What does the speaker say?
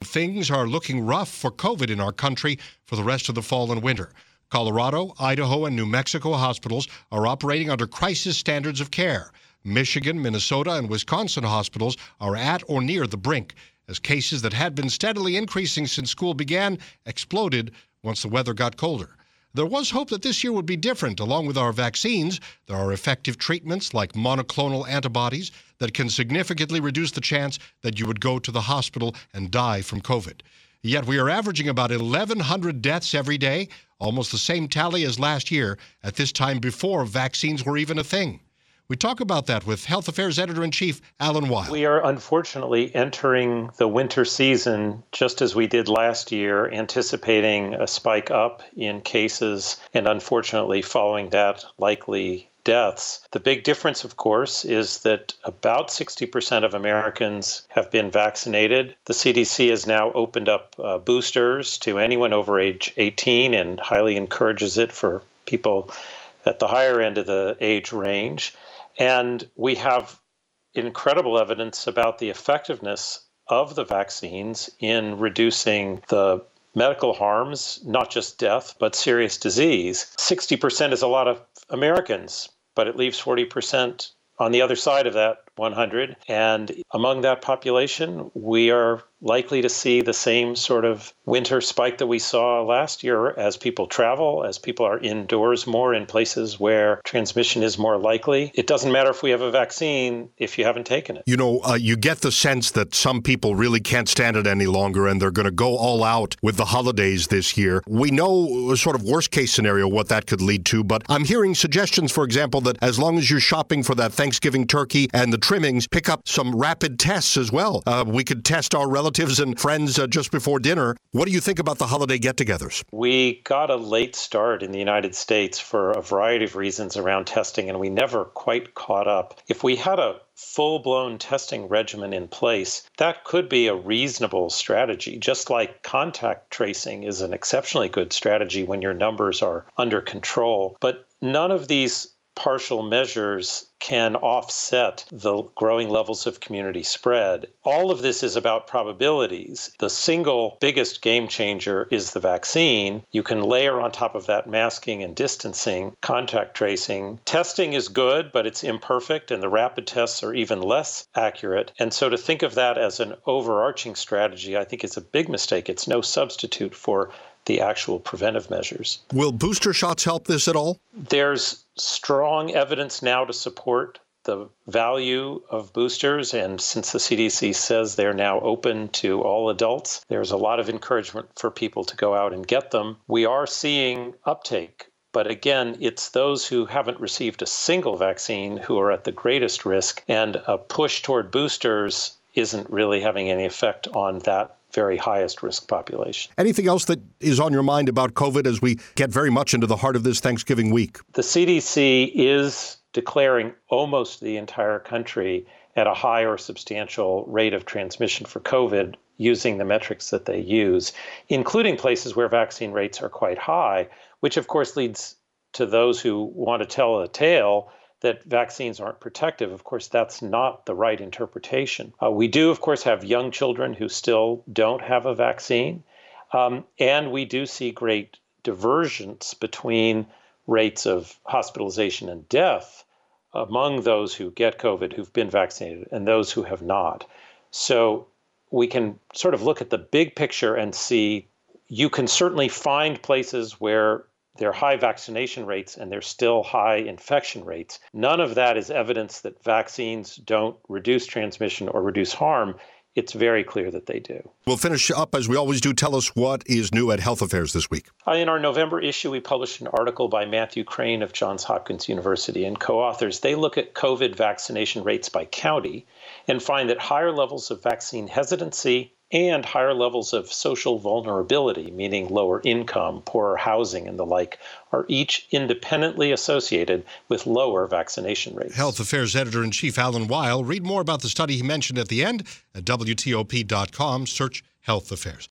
things are looking rough for COVID in our country for the rest of the fall and winter. Colorado, Idaho, and New Mexico hospitals are operating under crisis standards of care. Michigan, Minnesota, and Wisconsin hospitals are at or near the brink as cases that had been steadily increasing since school began exploded once the weather got colder. There was hope that this year would be different. Along with our vaccines, there are effective treatments like monoclonal antibodies that can significantly reduce the chance that you would go to the hospital and die from COVID. Yet we are averaging about 1,100 deaths every day, almost the same tally as last year at this time before vaccines were even a thing. We talk about that with Health Affairs Editor-in-Chief Alan Weil. We are unfortunately entering the winter season just as we did last year, anticipating a spike up in cases and unfortunately following that likely deaths. The big difference, of course, is that about 60% of Americans have been vaccinated. The CDC has now opened up boosters to anyone over age 18 and highly encourages it for people at the higher end of the age range. And we have incredible evidence about the effectiveness of the vaccines in reducing the medical harms, not just death, but serious disease. 60% is a lot of Americans, but it leaves 40% on the other side of that 100. And among that population, we are likely to see the same sort of winter spike that we saw last year as people travel, as people are indoors more in places where transmission is more likely. It doesn't matter if we have a vaccine if you haven't taken it. You know, you get the sense that some people really can't stand it any longer and they're going to go all out with the holidays this year. We know sort of worst case scenario what that could lead to, but I'm hearing suggestions, for example, that as long as you're shopping for that Thanksgiving turkey and the trimmings, pick up some rapid tests as well. We could test our relatives and friends just before dinner. What do you think about the holiday get-togethers? We got a late start in the United States for a variety of reasons around testing, and we never quite caught up. If we had a full-blown testing regimen in place, that could be a reasonable strategy, just like contact tracing is an exceptionally good strategy when your numbers are under control. But none of these partial measures can offset the growing levels of community spread. All of this is about probabilities. The single biggest game changer is the vaccine. You can layer on top of that masking and distancing, contact tracing. Testing is good, but it's imperfect, and the rapid tests are even less accurate. And so to think of that as an overarching strategy, I think is a big mistake. It's no substitute for the actual preventive measures. Will booster shots help this at all? There's strong evidence now to support the value of boosters. And since the CDC says they're now open to all adults, there's a lot of encouragement for people to go out and get them. We are seeing uptake. But again, it's those who haven't received a single vaccine who are at the greatest risk. And a push toward boosters isn't really having any effect on that very highest risk population. Anything else that is on your mind about COVID as we get very much into the heart of this Thanksgiving week? The CDC is declaring almost the entire country at a high or substantial rate of transmission for COVID using the metrics that they use, including places where vaccine rates are quite high, which of course leads to those who want to tell a tale that vaccines aren't protective. Of course, that's not the right interpretation. We do, of course, have young children who still don't have a vaccine. And we do see great divergence between rates of hospitalization and death among those who get COVID, who've been vaccinated, and those who have not. So we can sort of look at the big picture and see you can certainly find places where there are high vaccination rates and there's still high infection rates. None of that is evidence that vaccines don't reduce transmission or reduce harm. It's very clear that they do. We'll finish up as we always do. Tell us what is new at Health Affairs this week. In our November issue, we published an article by Matthew Crane of Johns Hopkins University and co-authors. They look at COVID vaccination rates by county and find that higher levels of vaccine hesitancy and higher levels of social vulnerability, meaning lower income, poorer housing, and the like, are each independently associated with lower vaccination rates. Health Affairs Editor-in-Chief Alan Weil. Read more about the study he mentioned at the end at WTOP.com. Search Health Affairs.